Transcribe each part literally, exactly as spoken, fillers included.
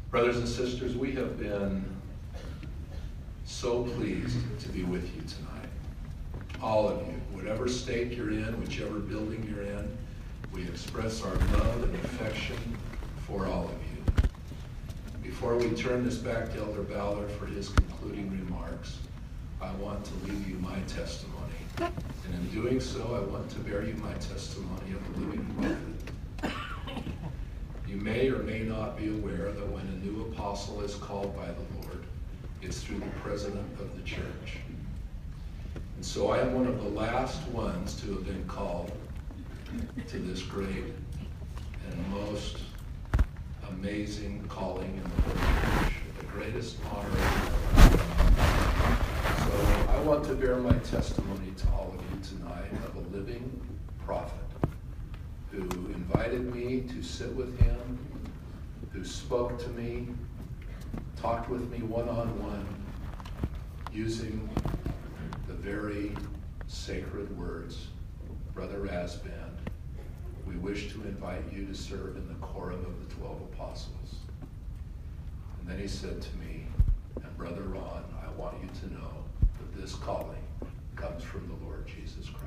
Brothers and sisters, we have been so pleased to be with you tonight. All of you, whatever state you're in, whichever building you're in, we express our love and affection for all of you. Before we turn this back to Elder Ballard for his concluding remarks, I want to leave you my testimony. And in doing so, I want to bear you my testimony of the living prophet. You may or may not be aware that when a new apostle is called by the Lord, it's through the president of the church. And so I am one of the last ones to have been called to this great and most amazing calling in the Holy Church, the greatest honor of my life. So I want to bear my testimony to all of you tonight of a living prophet who invited me to sit with him, who spoke to me, talked with me one-on-one, using the very sacred words, Brother Rasband, we wish to invite you to serve in the quorum of the twelve apostles. And then he said to me, and Brother Ron, I want you to know that this calling comes from the Lord Jesus Christ.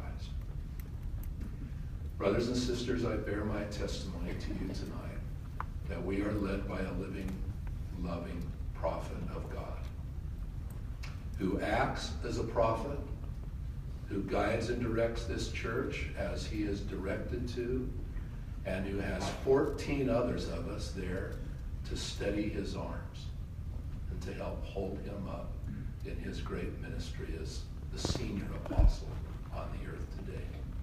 Brothers and sisters, I bear my testimony to you tonight that we are led by a living, loving prophet of God who acts as a prophet, who guides and directs this church as he is directed to, and who has fourteen others of us there to steady his arms and to help hold him up in his great ministry as the senior apostle on the earth today.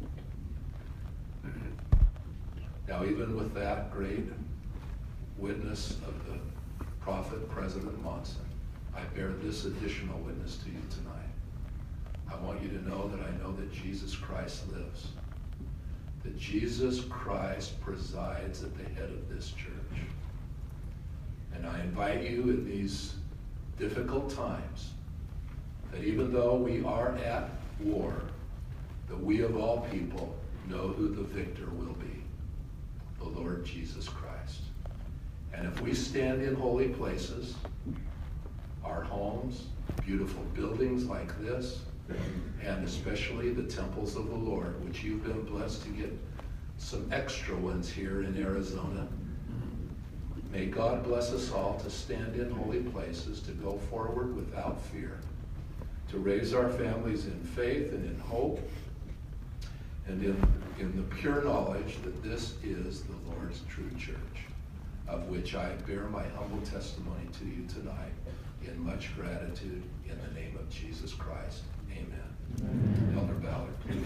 Now, even with that great witness of the prophet, President Monson, I bear this additional witness to you tonight. I want you to know that I know that Jesus Christ lives, that Jesus Christ presides at the head of this church. And I invite you in these difficult times that even though we are at war, that we of all people know who the victor will be, the Lord Jesus Christ. And if we stand in holy places, our homes, beautiful buildings like this, and especially the temples of the Lord, which you've been blessed to get some extra ones here in Arizona. May God bless us all to stand in holy places, to go forward without fear, to raise our families in faith and in hope, and in, in the pure knowledge that this is the Lord's true church, of which I bear my humble testimony to you tonight in much gratitude in the name of Jesus Christ. Amen. Amen. Elder Ballard, please.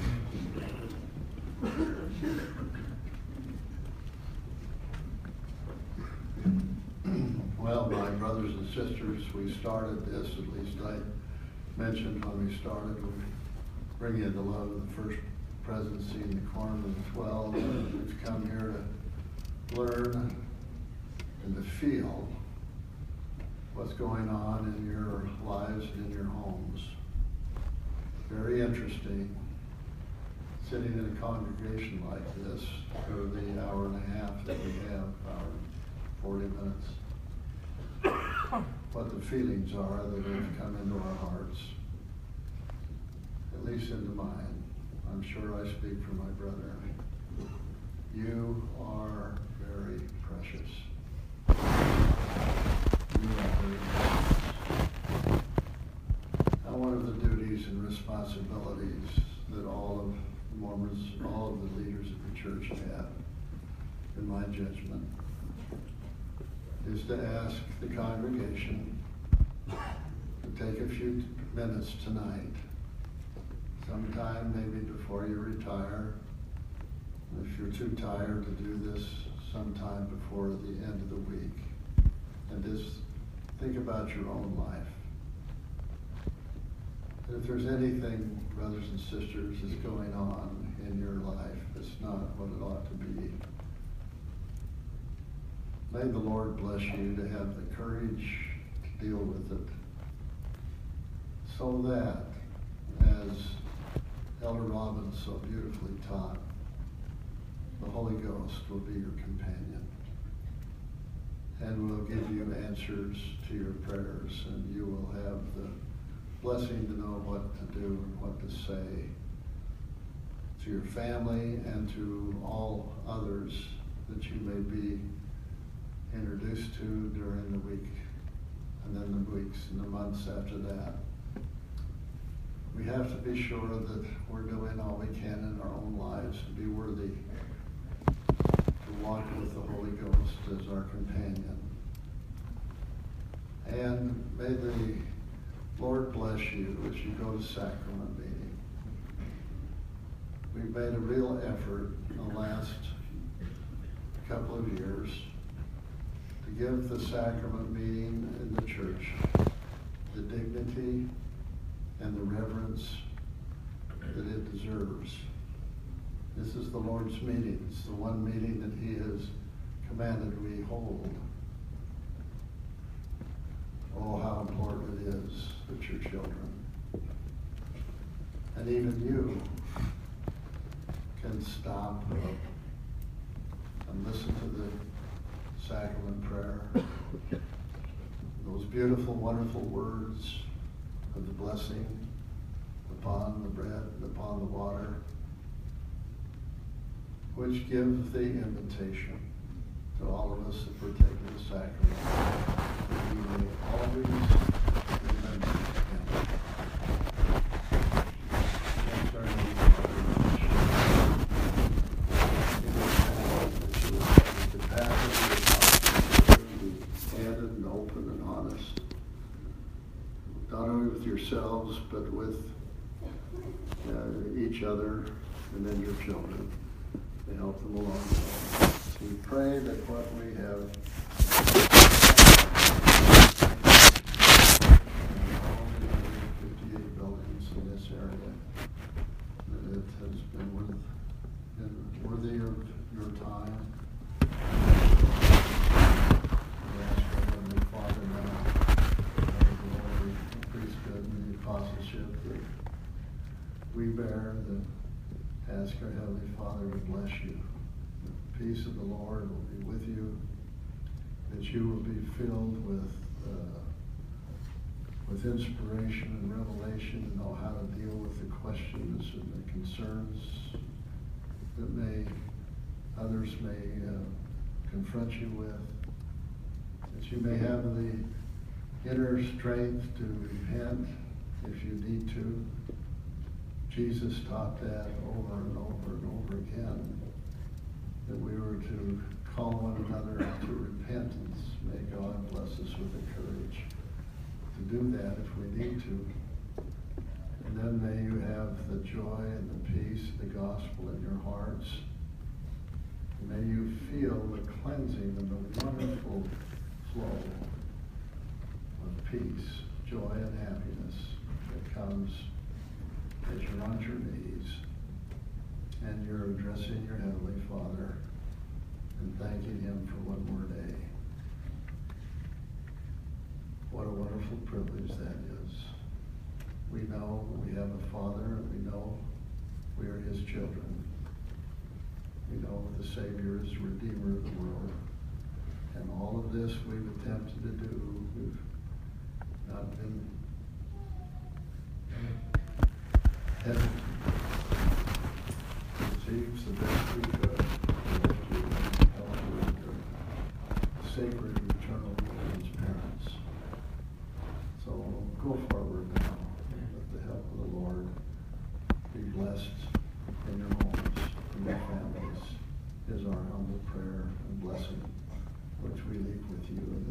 Well, my brothers and sisters, we started this, at least I mentioned when we started, we bring in the love of the first presidency in the quorum of the twelve. We've come here to learn and to feel what's going on in your lives and in your homes. Very interesting, sitting in a congregation like this for the hour and a half that we have, hour and forty minutes, what the feelings are that have come into our hearts, at least into mine. I'm sure I speak for my brother. You are very precious. You are very precious. Now, one of the duties and responsibilities that all of the Mormons, all of the leaders of the church have, in my judgment, is to ask the congregation to take a few minutes tonight, sometime maybe before you retire. If you're too tired to do this, sometime before the end of the week, and just think about your own life. And if there's anything, brothers and sisters, that's going on in your life that's not what it ought to be, may the Lord bless you to have the courage to deal with it, so that, as Elder Robbins so beautifully taught, the Holy Ghost will be your companion. and will give you answers to your prayers, and you will have the blessing to know what to do and what to say to your family and to all others that you may be introduced to during the week, and then the weeks and the months after that. We have to be sure that we're doing all we can in our own lives to be worthy to walk with the Holy Ghost as our companion. And may the Lord bless you as you go to sacrament meeting. We've made a real effort in the last couple of years to give the sacrament meeting in the church the dignity and the reverence that it deserves. This is the Lord's meeting. It's the one meeting that He has commanded we hold. Oh, how important it is that your children, and even you, can stop and listen to the sacrament prayer. Those beautiful, wonderful words of the blessing upon the bread and upon the water, which give the invitation to all of us that partake of the sacrament. We may always remember Him. That's our need for the capacity to be candid and open and honest, not only with yourselves, but with uh, each other and then your children, to help them along. So we pray that what we have fifty-eight buildings in this area, that it has been, worth, been worthy of your time. We ask our Heavenly Father now, the Lord, the priesthood and the apostleship that we bear, that ask our Heavenly Father to bless you. The peace of the Lord will be with you, that you will be filled with uh, with inspiration and revelation to know how to deal with the questions and the concerns that may others may uh, confront you with, that you may have the inner strength to repent if you need to. Jesus taught that over and over and over again, that we were to call one another to repentance. May God bless us with the courage to do that if we need to. And then may you have the joy and the peace of the gospel in your hearts. May you feel the cleansing and the wonderful flow of peace, joy, and happiness that comes as you're on your knees and you're addressing your Heavenly Father and thanking Him for one more day. What a wonderful privilege that is. We know we have a Father, and we know we are His children. We know the Savior is the Redeemer of the world. And all of this we've attempted to do. We've not been hesitant. Receives the best we could to help with the sacred eternal parents. So go forward now with the help of the Lord. Be blessed in your homes, in your families, is our humble prayer and blessing, which we leave with you.